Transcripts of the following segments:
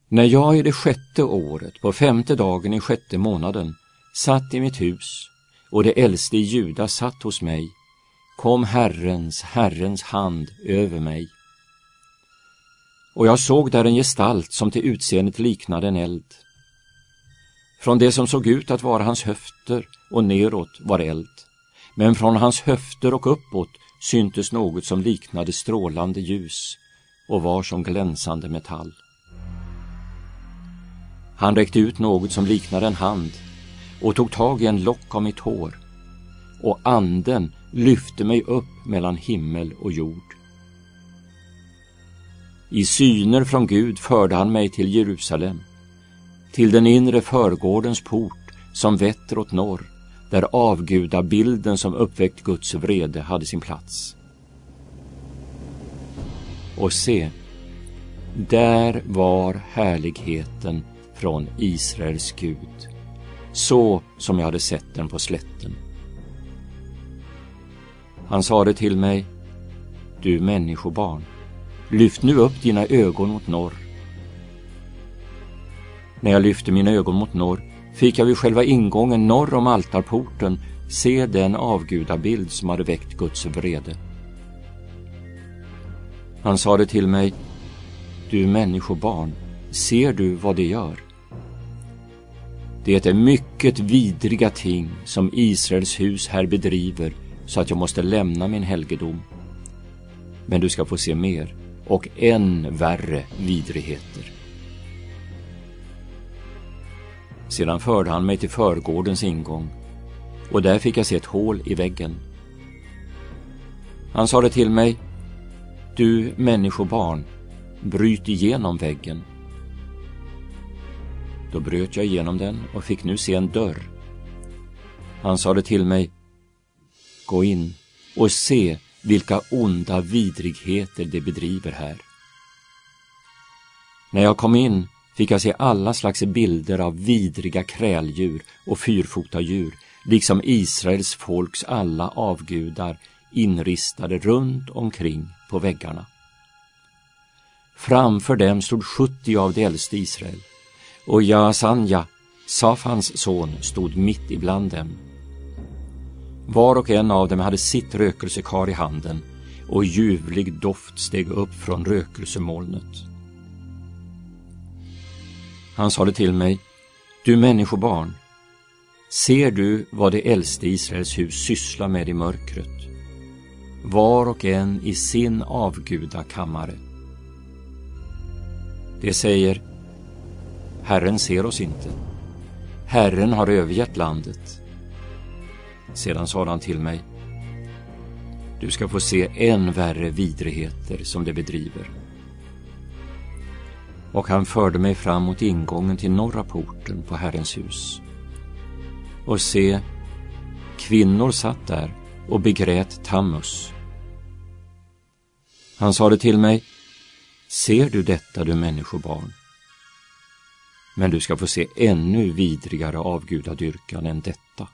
När jag i det 6:e året, på 5:e dagen i 6:e månaden, satt i mitt hus och det äldste i Juda satt hos mig, kom Herrens hand över mig. Och jag såg där en gestalt som till utseendet liknade en eld. Från det som såg ut att vara hans höfter och neråt var eld, men från hans höfter och uppåt syntes något som liknade strålande ljus och var som glänsande metall. Han räckte ut något som liknade en hand och tog tag i en lock av mitt hår, och anden lyfte mig upp mellan himmel och jord. I syner från Gud förde han mig till Jerusalem, till den inre förgårdens port som vetter åt norr, där avgudabilden som uppväckt Guds vrede hade sin plats. Och se, där var härligheten från Israels Gud, så som jag hade sett den på slätten. Han sade till mig: du människobarn, lyft nu upp dina ögon mot norr. När jag lyfte mina ögon mot norr fick jag vid själva ingången norr om altarporten se den avgudabild som hade väckt Guds vrede. Han sade till mig: du människobarn, ser du vad det gör? Det är mycket vidriga ting som Israels hus här bedriver, så att jag måste lämna min helgedom. Men du ska få se mer och än värre vidrigheter. Sedan förde han mig till förgårdens ingång, och där fick jag se ett hål i väggen. Han sade till mig: du människobarn, bryt igenom väggen. Då bröt jag igenom den och fick nu se en dörr. Han sade till mig: gå in och se vilka onda vidrigheter de bedriver här. När jag kom in fick jag se alla slags bilder av vidriga kräldjur och fyrfotadjur, liksom Israels folks alla avgudar inristade runt omkring på väggarna. Framför dem stod 70 av de äldste Israel, och Jaasanja, Safans son, stod mitt ibland dem. Var och en av dem hade sitt rökelsekar i handen, och ljuvlig doft steg upp från rökelsemolnet. Han sade till mig: du människobarn, ser du vad det äldste Israels hus sysslar med i mörkret? Var och en i sin avgudakammare. Det säger: Herren ser oss inte. Herren har övergett landet. Sedan sa han till mig: du ska få se än värre vidrigheter som det bedriver. Och han förde mig fram mot ingången till norra porten på Herrens hus. Och se, kvinnor satt där och begrät Tammuz. Han sade till mig: ser du detta, du människobarn? Men du ska få se ännu vidrigare avgudadyrkan än detta.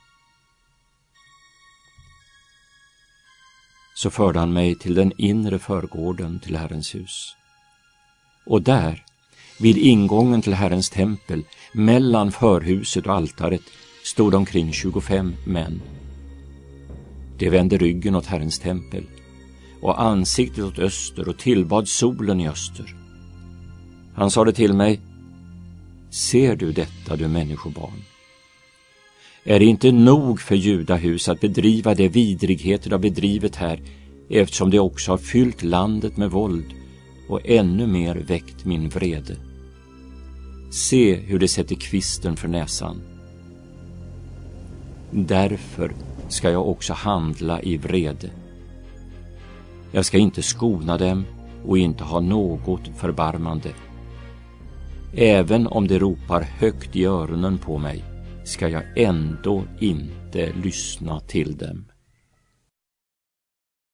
Så förde han mig till den inre förgården till Herrens hus. Och där, vid ingången till Herrens tempel, mellan förhuset och altaret, stod omkring 25 män. De vände ryggen åt Herrens tempel och ansiktet åt öster och tillbad solen i öster. Han sade till mig: ser du detta, du människobarn? Är det inte nog för Judahus att bedriva de vidrigheter de har bedrivit här, eftersom de också har fyllt landet med våld och ännu mer väckt min vrede? Se hur de sätter kvisten för näsan. Därför ska jag också handla i vrede. Jag ska inte skona dem och inte ha något förbarmande. Även om de ropar högt i öronen på mig, ska jag ändå inte lyssna till dem.